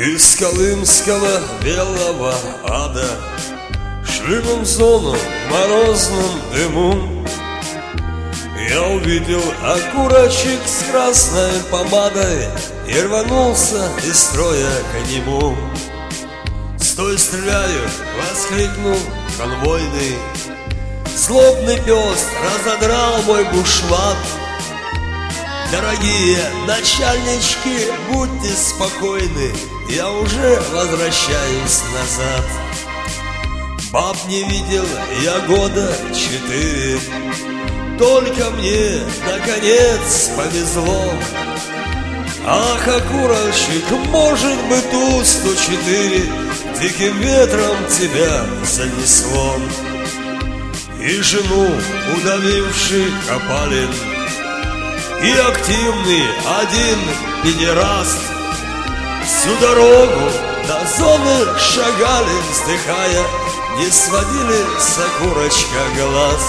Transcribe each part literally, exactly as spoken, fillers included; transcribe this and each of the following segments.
Из колымского белого ада шли мы в зону морозным дыму. Я увидел окурочек с красной помадой и рванулся из строя к нему. «Стой, стреляю!» — воскликнул конвойный. Злобный пес разодрал мой бушлат. Дорогие начальнички, будьте спокойны, я уже возвращаюсь назад. Баб не видел я года четыре, только мне, наконец, повезло. Ах, окурочек, может быть, Ту сто четыре диким ветром тебя занесло. И жену, удавивший Копалин, и активный один педераст всю дорогу до зоны шагали, вздыхая, не сводили с окурочка глаз.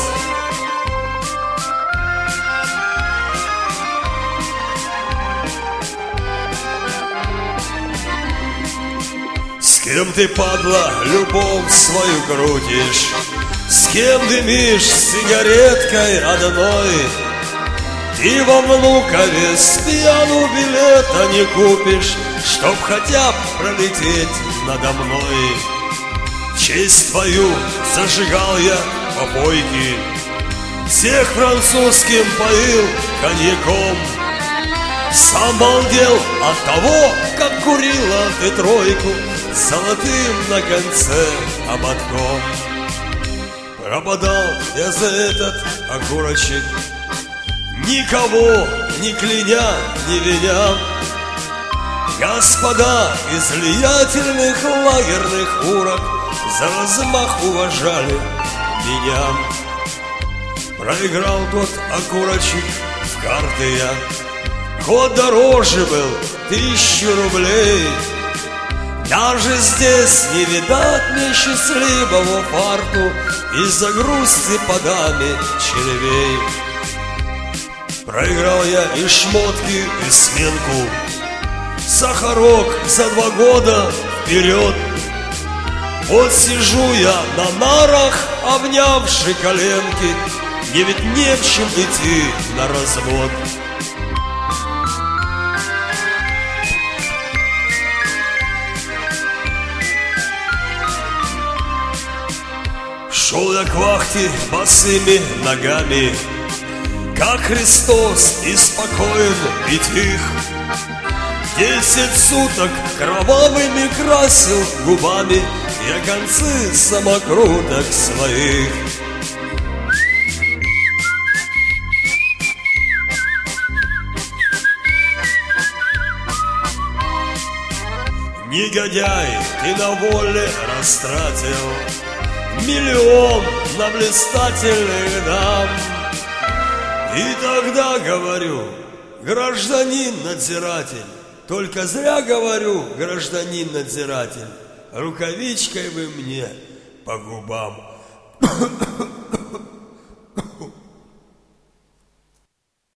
С кем ты, падла, любовь свою крутишь? С кем дымишь сигареткой одной? И во Внукове с пьяну билета не купишь, чтоб хотя б пролететь надо мной. В честь твою зажигал я попойки, всех французским поил коньяком. Сам балдел от того, как курила ты тройку с золотым на конце ободком. Пропадал я за этот окурочек, никого не кляня, не виня. Господа из влиятельных лагерных урок за размах уважали меня. Проиграл тот окурочек в карты я, ход дороже был тысячу рублей. Даже здесь не видать мне счастливого фарту из-за грусти по даме червей. Проиграл я и шмотки, и сменку, сахарок за два года вперед. Вот сижу я на нарах, обнявши коленки, мне ведь не в чем идти на развод. Шел я к вахте босыми ногами, как Христос, и спокоен, и тих. Десять суток кровавыми красил губами я концы самокруток своих. Негодяй, ты на воле растратил миллион на блистательных дам. И тогда говорю, гражданин надзиратель, только зря говорю, гражданин надзиратель, рукавичкой вы мне по губам.